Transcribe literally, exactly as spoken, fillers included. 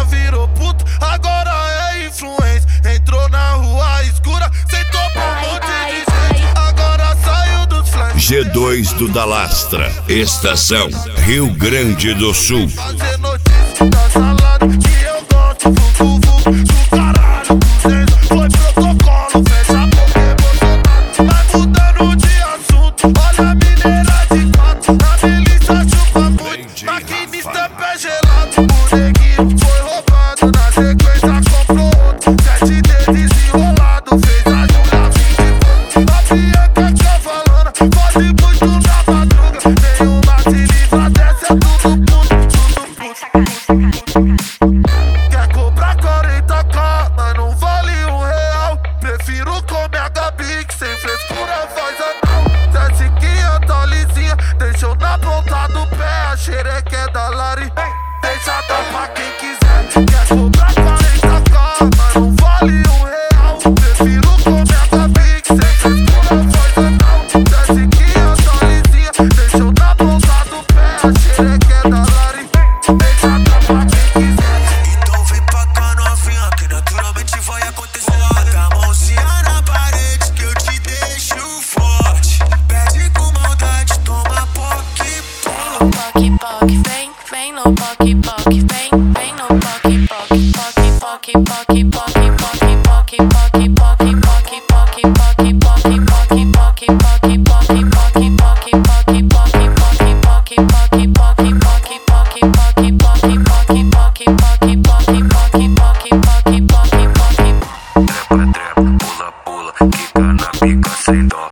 virou puto, agora é influência. Entrou na rua escura, sentou pra um monte de gente, agora saiu dos flancos. G dois do Dalastra, estação Rio Grande do Sul. Fazer notícia da salada que eu gosto, vucu vucu do caralho. Foi protocolo, fecha a boca emocionado. Vai mudando de assunto, olha a mineira de quatro. Na milícia chupa muito, maquinista é pé gelado. O neguinho foi roubado, na sequência comprou outro. Sete dedos enrolado, fez a Júlia vinte e pouco. A Bianca cavalona, foge muito na madruga. Nenhuma se livra dessa, é tudo puto, tudo puto. Quer cobrar quarenta k, mas não vale um real. Prefiro comer a Gabi que sem frescura faz anal. Desce quinhentas lisinha, deixou na ponta do pé. A xereca é da Lari, deixa dar pra quem quiser. Quer cobrar quarenta k, mas não vale um real. Prefiro comer a Gabi que sem frescura faz anal. Desce quinhentas lisinha, deixou na ponta do pé. A xereca é da Lari, deixa dar pra quem quiser. Então vem pra cá novinha, que naturalmente vai acontecer. Bota a mãozinha na parede que eu te deixo forte. Pede com maldade, toma poque, Poque, poque, vem, vem no poque, poque, vem.